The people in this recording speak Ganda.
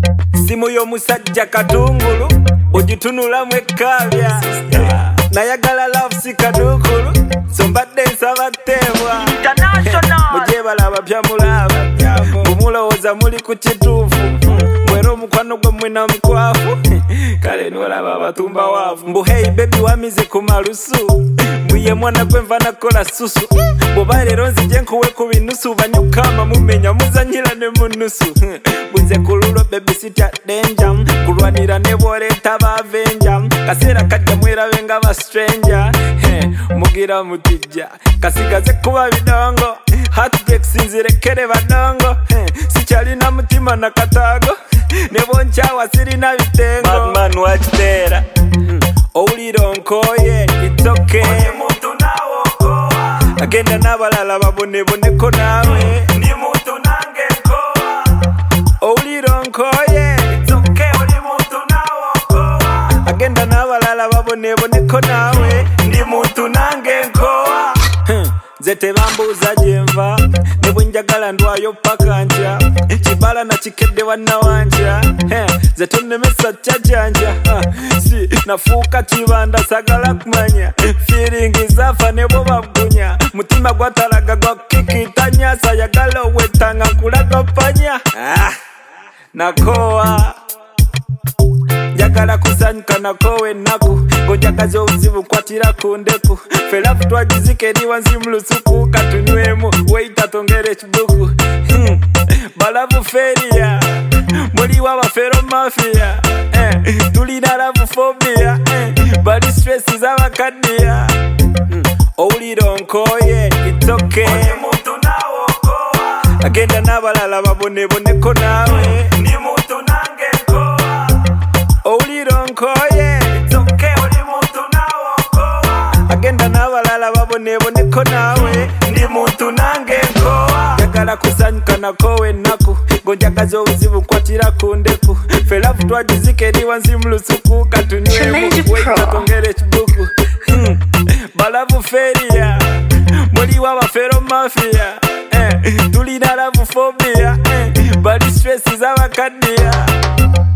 Simu y'omusajja katungulu ogitunulamu ekkabya nayagala love si kadukulu so mbadde nsaba tteebwa mujebala abapya mulaba mumulowooza muli ku kituufu mwera omukwano gwe mwina mukwafu kale nolaba abatumba waavu mbu hey baby wamize ku malusu mbuye mwana gwe nva nakola susu bwoba leero nzije nkuwe ku binusu banyukama mumenya muzanyira ne mu nusu bunze ku lulo baby sitya denja kulwanira ne bwoleeta bavenja kaseera kajja mwerabe nga ba stranger mugira mutijja kasigaze kuba bidongo heartbreak sinzirekere badongo sikyalina mutima na kataago ne bonkyawa sirina bitengo madman wakiteera owulira onkoye it's okay agenda n'abalala baboneboneko naawe ndi muntu nange nkowa owulira onkoye it's okay oli muntu naawe okowa agenda n'abalala baboneboneko naawe ndi muntu nange nkowa nze tebambuuza gyenva ne bwe njagala ndwayo paka ntya kibala na kikedde wannawanja nze tonnemesa kyajanja si nafuuka kibanda sagala kumanya feeling zafa ne bwo bagunya mutima gwatalaga gwa kikitanya sayagala owetanga nkulaga panya nakowa njagala kusanyuka nakowe ennaku ng'onjagaza obuzibu kwatira ku ndeku felafu twagizika eri wansi mu lusuku katunywemu weita tongera ekibuku balavu feriya muliwo abafero mafiya tulina lavu fobia bali stress z'abakaddiya owulira onkoye it's okay agenda n'abalala baboneboneko naawe owulira onkoye it's okay oli muntu naawe okowa agenda n'abalala baboneboneko naawe ndi muntu nange nkowa njagala kusanyuka nakowe ennaku ng'onjagaza obuzibu kwatira ku ndeku felafu twagizika eri wansi mu lusuku katunywemu weita tongera ekibuku balavu feriya muliwo abafero mafiya tulina lavu fobia bali stress z'abakaddiya